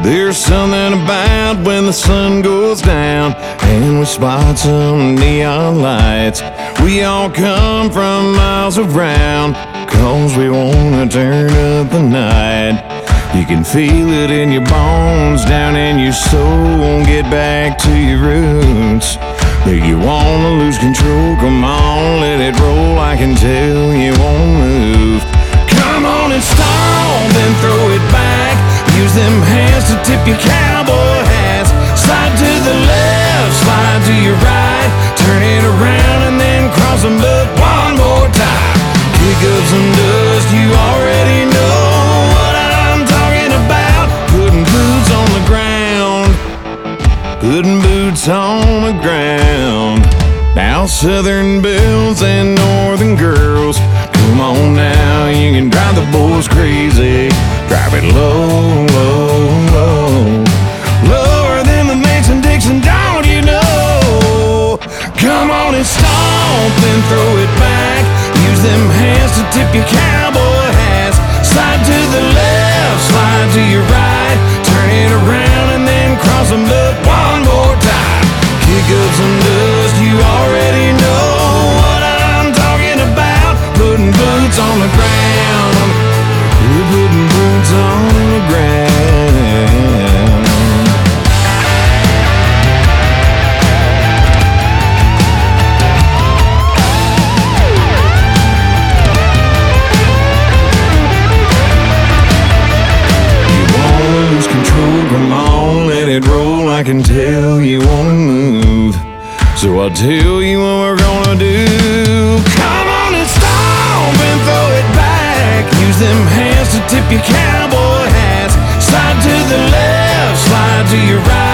There's something about when the sun goes down and we spot some neon lights. We all come from miles around, 'cause we wanna turn up the night. You can feel it in your bones, down in your soul. Get back to your roots. Make you wanna lose control. Come on, let it roll. I can tell you won't move. Come on and stomp, then throw it back. Use them hands to tip your cowboy hats. Slide to the left, slide to your right. Turn it around and then cross them up one more time. Kick up some dust, you already know what I'm talking about. Putting boots on the ground. Putting boots on the ground. Now southern belles and northern girls, come on now, you can drive the boys crazy. Drive it low, low, low. Lower than the Mason-Dixon, don't you know? Come on and stomp, then throw it back. Use them hands to tip your cowboy hats. Slide to the left, slide to your right. Turn it around and then cross them up one more time. Kick up some dust, you already know what I'm talking about. Putting boots on the ground. We're putting boots on the ground. You wanna lose control, come on, let it roll. I can tell you wanna move, so I'll tell you what we're gonna do. Come on and stomp and throw it back. Use them hands to tip your cowboy hats. Slide to the left, slide to your right.